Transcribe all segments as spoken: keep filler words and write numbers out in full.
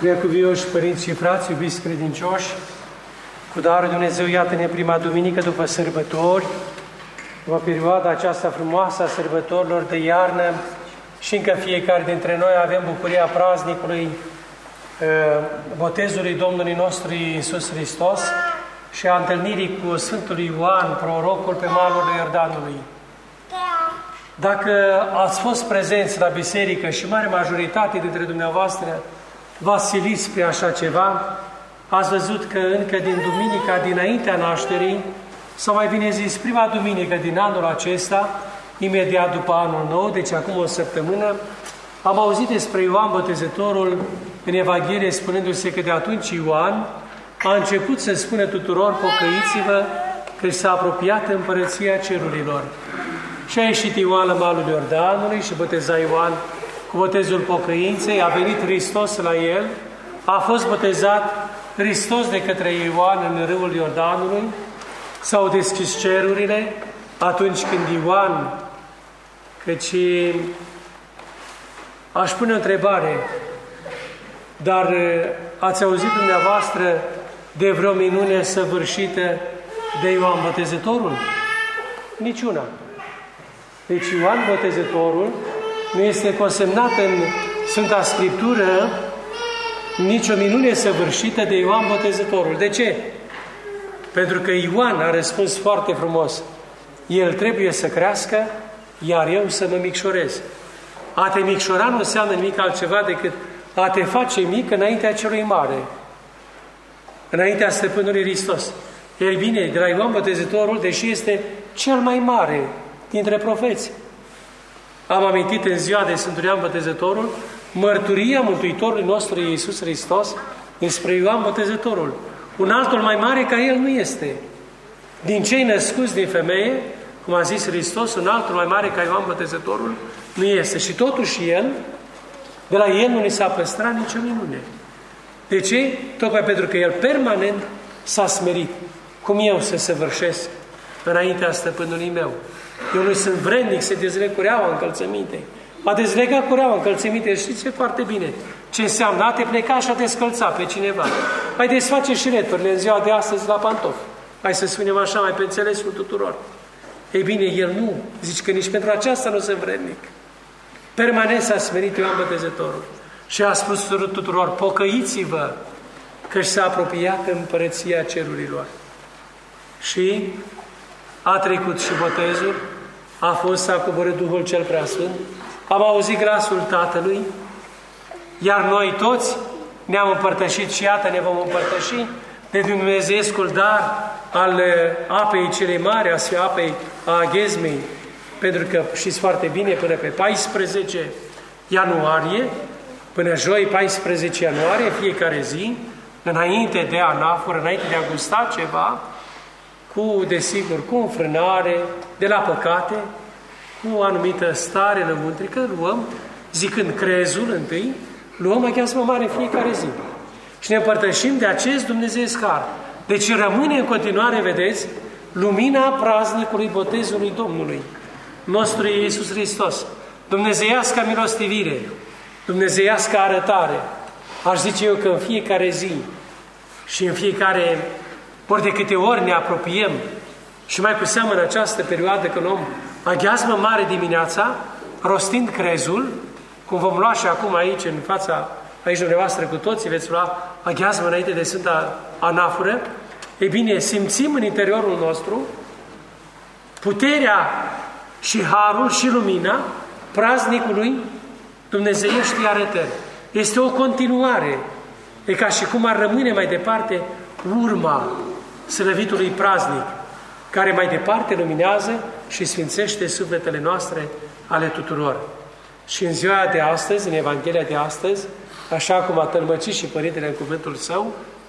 Preacuvioși părinți și frați, iubiți credincioși, cu darul Dumnezeu, iată-ne prima duminică după sărbători, după perioada aceasta frumoasă a sărbătorilor de iarnă, și încă fiecare dintre noi avem bucuria praznicului botezului Domnului nostru Iisus Hristos și a întâlnirii cu Sfântul Ioan, prorocul, pe malul Iordanului. Dacă ați fost prezenți la biserică și mare majoritate dintre dumneavoastră v-ați silit spre așa ceva, ați văzut că încă din duminica dinaintea nașterii, sau mai bine zis, prima duminică din anul acesta, imediat după anul nou, deci acum o săptămână, am auzit despre Ioan Botezătorul în Evanghelie, spunându-se că de atunci Ioan a început să spună tuturor: pocăiți-vă, că s-a apropiat împărăția cerurilor. Și a ieșit Ioan la malul Iordanului și boteza Ioan cu botezul pocăinței, a venit Hristos la el, a fost botezat Hristos de către Ioan în râul Iordanului, s-au deschis cerurile atunci când Ioan, căci aș pune o întrebare, dar ați auzit dumneavoastră de vreo minune săvârșită de Ioan Botezătorul? Niciuna. Deci Ioan Botezătorul nu este consemnat în Sfânta Scriptură nicio minune săvârșită de Ioan Botezătorul. De ce? Pentru că Ioan a răspuns foarte frumos: el trebuie să crească, iar eu să mă micșorez. A te micșora nu înseamnă nimic altceva decât a te face mic înaintea celui mare, înaintea Stăpânului Hristos. Ei bine, de la Ioan Botezătorul, deși este cel mai mare dintre profeți, am amintit în ziua de Sfântul Ioan Botezătorul mărturia Mântuitorului nostru Iisus Hristos înspre Ioan Botezătorul. Un altul mai mare ca el nu este. Din cei născuți din femeie, cum a zis Hristos, un altul mai mare ca Ioan Botezătorul nu este. Și totuși el, de la el nu ni s-a păstrat nicio minune. De ce? Tocmai pentru că el permanent s-a smerit. Cum eu să săvârșesc înaintea Stăpânului meu? Eu nu sunt vrednic să dezleg cureaua încălțămintei. A dezlega cureaua încălțămintei, știți foarte bine ce înseamnă a te pleca și a te scălța pe cineva. Hai desface și returile în ziua de astăzi la pantofi. Hai să spunem așa, mai pe înțelesul tuturor. Ei bine, el nu. Zici că nici pentru aceasta nu sunt vrednic. Permanent s-a smerit Ioan Botezătorul și a spus tuturor: pocăiți-vă, că s-a apropiat împărăția cerurilor. Și a trecut și botezul, a fost, a coborât Duhul cel Preasfânt, am auzit glasul Tatălui, iar noi toți ne-am împărtășit și iată ne vom împărtăși de dumnezeescul dar al apei cele mari, a apei a Aghezmei, pentru că știți foarte bine, până pe paisprezece ianuarie, până joi paisprezece ianuarie, fiecare zi, înainte de anaforă, înainte de a gusta ceva, cu, desigur, cu înfrânare de la păcate, cu o anumită stare lăuntrică, luăm, zicând crezul întâi, luăm aghiazmă mare fiecare zi. Și ne împărtășim de acest dumnezeiesc har. Deci rămâne în continuare, vedeți, lumina praznicului botezului Domnului nostru Iisus Hristos. Dumnezeiasca milostivire, dumnezeiasca arătare. Aș zice eu că în fiecare zi și în fiecare ori de câte ori ne apropiem, și mai cu seamă în această perioadă când luăm aghiazmă mare dimineața, rostind crezul, cum vom lua și acum aici, în fața, aici dumneavoastră cu toții, veți lua aghiazmă înainte de Sfânta Anaforă, ei bine, simțim în interiorul nostru puterea și harul și lumina praznicului dumnezeieștii arătări. Este o continuare. E ca și cum ar rămâne mai departe urma slăvitului praznic, care mai departe luminează și sfințește sufletele noastre ale tuturor. Și în ziua de astăzi, în Evanghelia de astăzi, așa cum a tălmăcit și Părintele în cuvântul Său,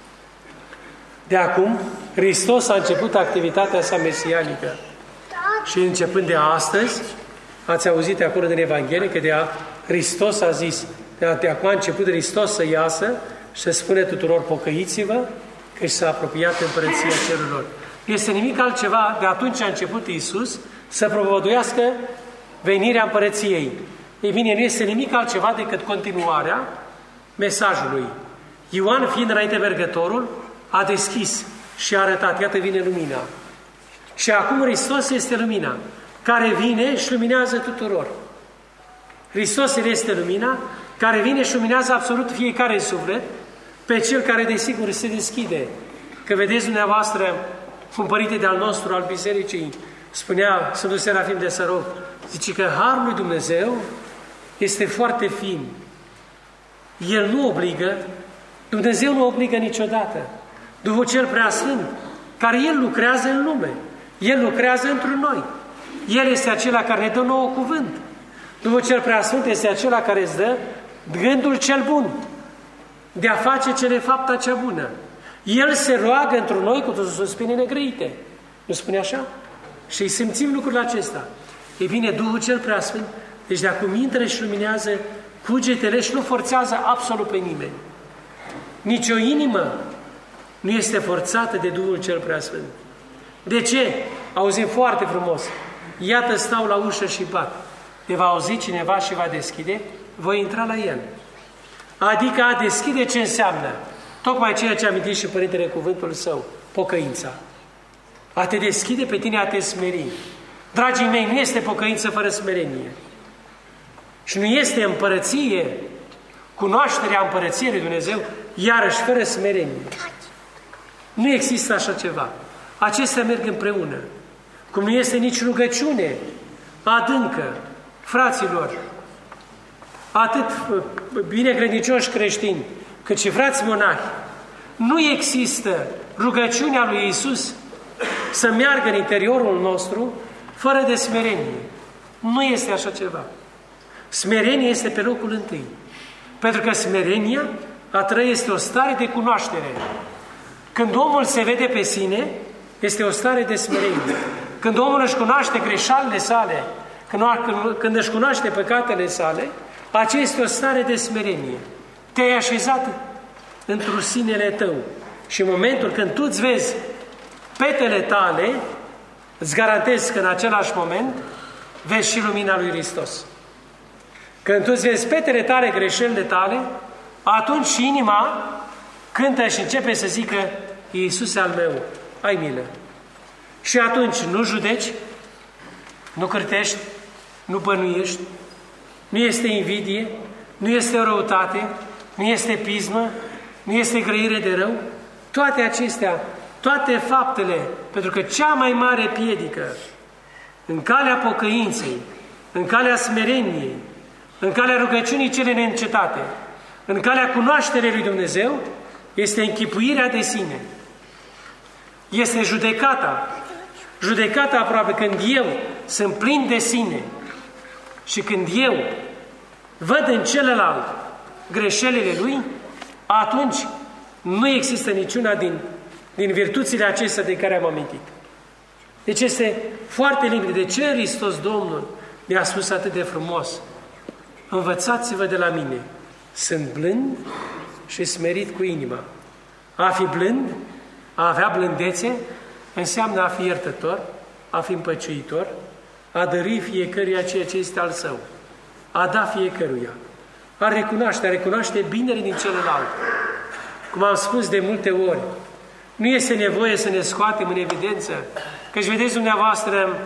de acum, Hristos a început activitatea sa mesianică. Și începând de astăzi, ați auzit acolo din Evanghelie că de a Hristos a zis, de acum a început Hristos să iasă și să spune tuturor: pocăiți-vă, că s-a apropiat împărăția cerurilor. Nu este nimic altceva, de atunci a început Iisus să propovăduiască venirea împărăției. Ei bine, nu este nimic altceva decât continuarea mesajului. Ioan, fiind înainte mergătorul, a deschis și a arătat, iată vine lumina. Și acum Hristos este lumina, care vine și luminează tuturor. Hristos este lumina, care vine și luminează absolut fiecare suflet, pe cel care desigur se deschide. Că vedeți dumneavoastră, un părinte de-al nostru, al bisericii, spunea Sfântul Serafim de Sărov, zice că Harul lui Dumnezeu este foarte fin. El nu obligă, Dumnezeu nu obligă niciodată. Duhul cel Preasfânt, care El lucrează în lume, El lucrează într noi. El este acela care ne dă nouă cuvânt. Duhul cel Preasfânt este acela care îți dă gândul cel bun, de a face cele fapta cea bună. El se roagă într noi cu suspine negrăite. Nu spune așa? Și îi simțim lucrul acesta. E bine, Duhul cel Preasfânt, deci de acum intră și luminează cugetele și nu forțează absolut pe nimeni. Nici o inimă nu este forțată de Duhul cel Preasfânt. De ce? Auzim foarte frumos. Iată stau la ușă și bat. Te va auzi cineva și va deschide, voi intra la el. Adică a deschide ce înseamnă? Tocmai ceea ce a amintit și Părintele cuvântul său, pocăința. A te deschide pe tine, a te smeri. Dragii mei, nu este pocăință fără smerenie. Și nu este împărăție, cunoașterea împărăției lui Dumnezeu, iarăși fără smerenie. Nu există așa ceva. Acestea merg împreună. Cum nu este nici rugăciune adâncă, fraților, atât binecredincioși creștini, cât și frați monahi, nu există rugăciunea lui Iisus să meargă în interiorul nostru fără de smerenie. Nu este așa ceva. Smerenia este pe locul întâi. Pentru că smerenia, a treia, este o stare de cunoaștere. Când omul se vede pe sine, este o stare de smerenie. Când omul își cunoaște greșalile sale, când, când își cunoaște păcatele sale, aceea este o stare de smerenie. Te-ai așezat într-un sinele tău. Și în momentul când tu îți vezi petele tale, îți garantez că în același moment vezi și lumina lui Hristos. Când tu îți vezi petele tale, greșelile tale, atunci și inima cântă și începe să zică: Iisuse al meu, ai milă. Și atunci nu judeci, nu cârtești, nu bănuiești, nu este invidie, nu este o răutate, nu este pismă, nu este grăire de rău. Toate acestea, toate faptele, pentru că cea mai mare piedică în calea pocăinței, în calea smereniei, în calea rugăciunii cele neîncetate, în calea cunoașterii lui Dumnezeu, este închipuirea de sine. Este judecata. Judecata aproape când eu sunt plin de sine și când eu văd în celălalt greșelile lui, atunci nu există niciuna din, din virtuțile acestea de care am amintit. Deci este foarte limpede. De ce Hristos Domnul mi-a spus atât de frumos? Învățați-vă de la mine. Sunt blând și smerit cu inima. A fi blând, a avea blândețe, înseamnă a fi iertător, a fi împăciuitor, a dări fiecăruia ceea ce este al său, a da fiecăruia, a recunoaște, a recunoaște binele din celălalt. Cum am spus de multe ori, nu este nevoie să ne scoatem în evidență, căci vedeți dumneavoastră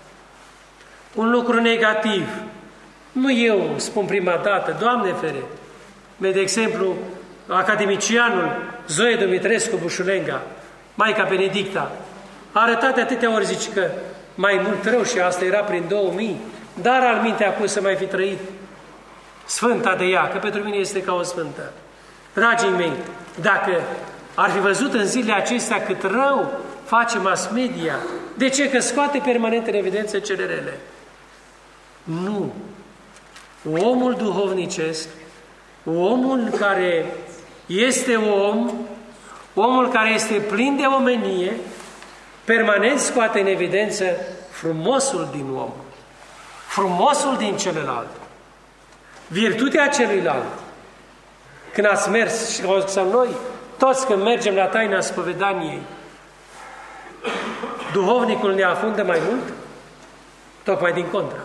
un lucru negativ. Nu eu spun prima dată, Doamne fere, de exemplu, academicianul Zoe Dumitrescu Bușulenga, Maica Benedicta, a arătat de atâtea ori, zice că mai mult rău, și asta era prin două mii, dar al minte acum să mai fi trăit sfânta de ea, că pentru mine este ca o sfântă. Dragii mei, dacă ar fi văzut în zilele acestea cât rău face mass media, de ce? Că scoate permanent în evidență cele rele. Nu. Omul duhovnicesc, omul care este om, omul care este plin de omenie, permanent scoate în evidență frumosul din om, frumosul din celălalt, virtutea celuilalt. Când ați mers, sau noi, toți când mergem la taina spovedaniei, duhovnicul ne afundă mai mult? Tocmai din contra.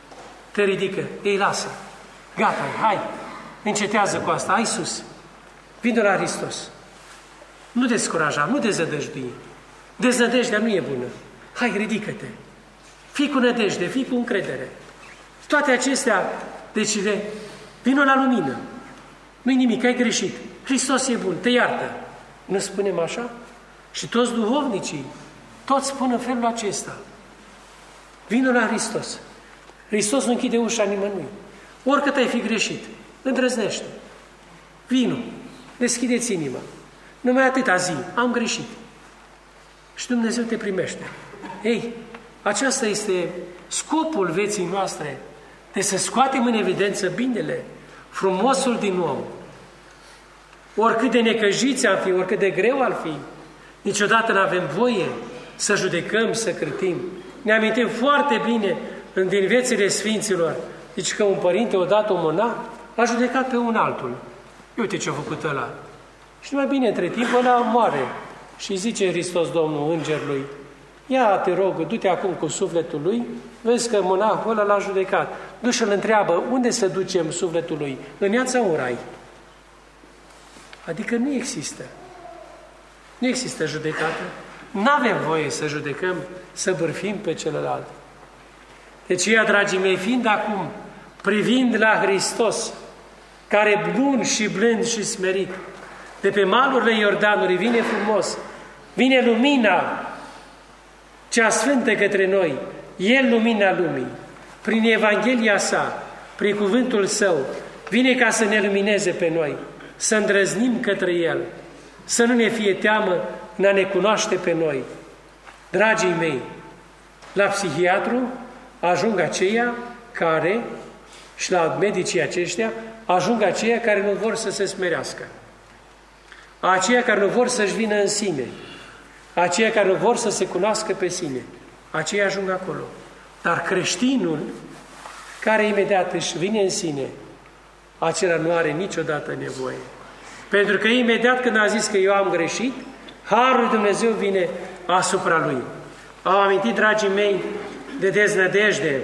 Te ridică, ei lasă, gata, hai, încetează cu asta, hai sus. Vino la Hristos. Nu descuraja, nu dezădăjdui. Deznădejdea nu e bună. Hai, ridică-te. Fii cu nădejde, fii cu încredere. Toate acestea, deci, vino la lumină. Nu-i nimic, ai greșit. Hristos e bun, te iartă. Nu spunem așa? Și toți duhovnicii, toți spun în felul acesta. Vino la Hristos. Hristos nu închide ușa nimănui. Oricât ai fi greșit, îndrăznește. Vino, deschideți inima. Numai atâta zi, am greșit. Și Dumnezeu te primește. Ei, aceasta este scopul vieții noastre, de să scoatem în evidență binele, frumosul din om. Oricât de necăjiți am fi, oricât de greu ar fi, niciodată nu avem voie să judecăm, să cârtim. Ne amintim foarte bine din viețile Sfinților, deci că un părinte, odată un monah, a judecat pe un altul. Uite ce a făcut ăla. Și numai bine, între timp, ăla moare. Și zice Hristos Domnul îngerului, ia, te rog, du-te acum cu sufletul lui, vezi că monahul ăla l-a judecat. Du-și îl întreabă, unde să ducem sufletul lui? În iad sau în rai? Adică nu există. Nu există judecată. N-avem voie să judecăm, să bârfim pe celălalt. Deci, ea, dragii mei, fiind acum, privind la Hristos, care bun și blând și smerit, de pe malurile Iordanului vine frumos, vine lumina cea sfântă către noi, El lumina lumii, prin Evanghelia sa, prin cuvântul Său, vine ca să ne lumineze pe noi, să îndrăznim către El, să nu ne fie teamă în a ne cunoaște pe noi. Dragii mei, la psihiatru ajung aceia care, și la medicii aceștia, ajung aceia care nu vor să se smerească, aceia care nu vor să-și vină în sine, aceia care nu vor să se cunoască pe sine, aceia ajung acolo. Dar creștinul care imediat își vine în sine, acela nu are niciodată nevoie. Pentru că imediat când a zis că eu am greșit, Harul lui Dumnezeu vine asupra lui. Am amintit, dragii mei, de deznădejde.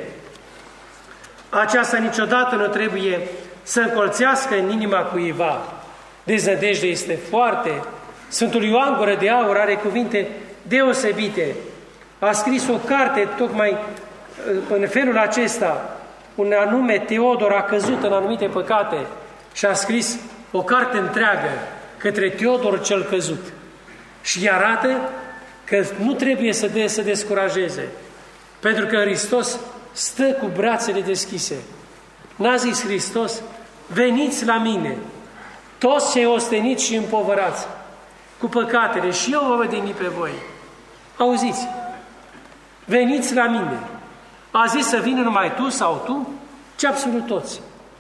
Aceasta niciodată nu trebuie să încolțească în inima cuiva. Deznădejde este foarte. Sfântul Ioan Gură de Aur are cuvinte deosebite. A scris o carte tocmai în felul acesta. Un anume Teodor a căzut în anumite păcate și a scris o carte întreagă către Teodor cel căzut. Și îi arată că nu trebuie să, de, să descurajeze. Pentru că Hristos stă cu brațele deschise. N-a zis Hristos, veniți la mine, toți cei osteniți și împovărați, cu păcatele, și eu vă vădini pe voi. Auziți, veniți la mine. A zis să vină numai tu sau tu, ci absolut toți.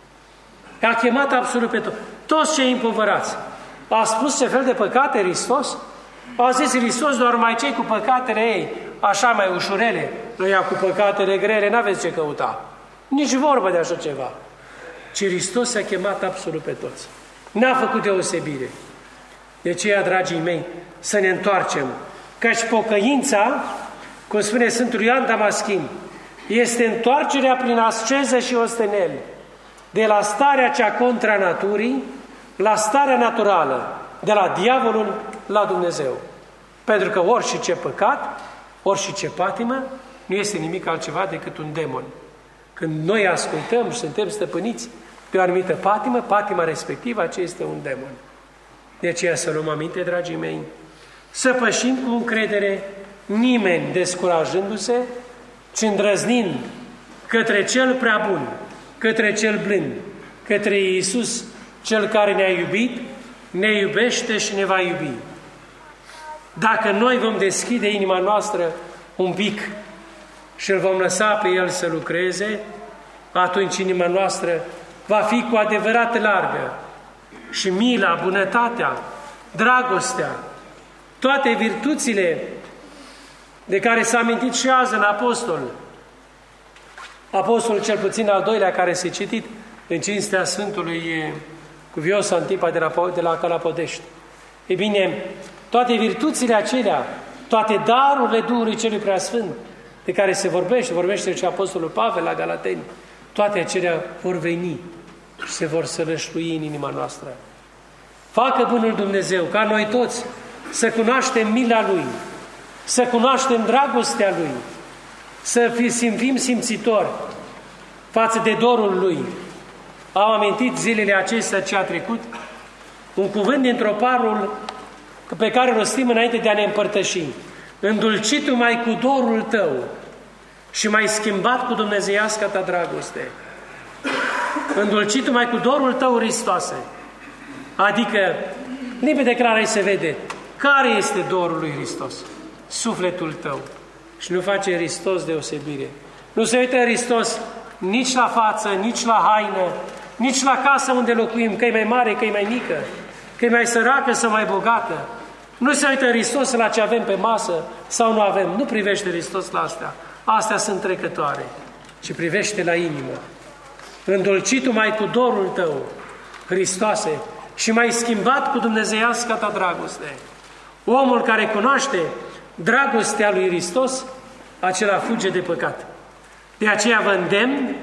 A chemat absolut pe toți. Toți cei împovărați. A spus ce fel de păcate Hristos? A zis Hristos doar mai cei cu păcatele ei, așa mai ușurele, ăia cu păcatele grele, n-aveți ce căuta. Nici vorbă de așa ceva. Ci Hristos a chemat absolut pe toți. N-a făcut deosebire. De aceea, dragii mei, să ne întoarcem. Căci pocăința, cum spune Sfântul Ioan Damaschin, este întoarcerea prin asceză și osteneli, de la starea cea contra naturii, la starea naturală, de la diavolul la Dumnezeu. Pentru că orice păcat, orice patimă, nu este nimic altceva decât un demon. Când noi ascultăm și suntem stăpâniți pe o anumită patimă, patima respectivă, aceea este un demon. De aceea să luăm aminte, dragii mei, să pășim cu încredere, nimeni descurajându-se, ci îndrăznind către cel prea bun, către cel blând, către Iisus, cel care ne-a iubit, ne iubește și ne va iubi. Dacă noi vom deschide inima noastră un pic și îl vom lăsa pe El să lucreze, atunci inima noastră va fi cu adevărat largă și mila, bunătatea, dragostea, toate virtuțile de care s-a amintit și azi în apostol, apostolul cel puțin al doilea care s-a citit în cinstea Sfântului Cuvios Antipa de la, de la Calapodești. E bine, toate virtuțile acelea, toate darurile Duhului Celui Preasfânt, de care se vorbește, vorbește și Apostolul Pavel la Galateni, toate acelea vor veni și se vor sălășlui în inima noastră. Facă bunul Dumnezeu ca noi toți să cunoaștem mila Lui, să cunoaștem dragostea Lui, să fim simțitori față de dorul Lui. Am amintit zilele acestea ce a trecut, un cuvânt dintr-o parul pe care o rostim înainte de a ne împărtăși. Îndulcitul mai cu dorul tău și mai schimbat cu dumnezeiasca ta dragoste. Îndulcitul mai cu dorul tău, Hristoase. Adică, limpede clar aici se vede care este dorul lui Hristos. Sufletul tău. Și nu face Hristos deosebire. Nu se uită Hristos nici la față, nici la haină, nici la casă unde locuim, că e mai mare, că e mai mică, că e mai săracă sau mai bogată. Nu se uită Hristos la ce avem pe masă sau nu avem. Nu privește Hristos la astea. Astea sunt trecătoare. Ci privește la inimă. Îndulcitul mai cu dorul tău, Hristoase, și mai schimbat cu dumnezeiasca ta dragoste. Omul care cunoaște dragostea lui Hristos, acela fuge de păcat. De aceea vă îndemn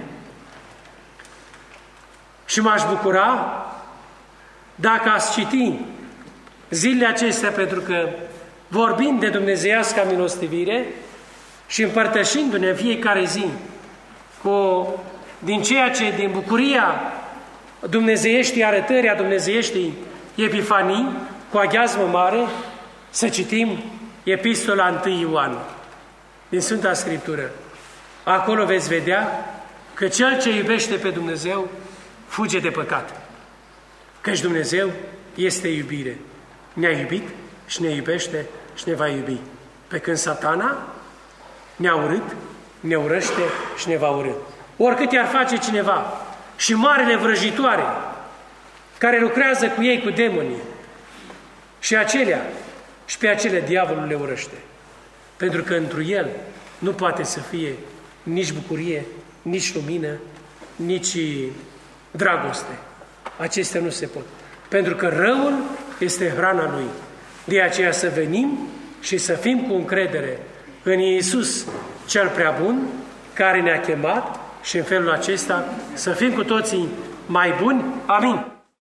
și m-aș bucura dacă ați citi zilele acestea, pentru că vorbind de dumnezeiasca milostivire și împărtășindu-ne în fiecare zi cu, din ceea ce, din bucuria dumnezeieștii arătări, a dumnezeieștii epifanii, cu aghiazmă mare, să citim Epistola întâi Ioan din Sfânta Scriptură. Acolo veți vedea că cel ce iubește pe Dumnezeu fuge de păcat. Căci Dumnezeu este iubire. Ne-a iubit și ne iubește și ne va iubi. Pe când Satana ne-a urât, ne urăște și ne va urâ. Oricât i-ar face cineva, și marele vrăjitoare care lucrează cu ei, cu demonii, și acelea, și pe acelea diavolul le urăște. Pentru că întru el nu poate să fie nici bucurie, nici lumină, nici dragoste. Acestea nu se pot. Pentru că răul este hrana lui. De aceea să venim și să fim cu încredere în Iisus cel prea bun, care ne-a chemat, și în felul acesta să fim cu toții mai buni. Amin.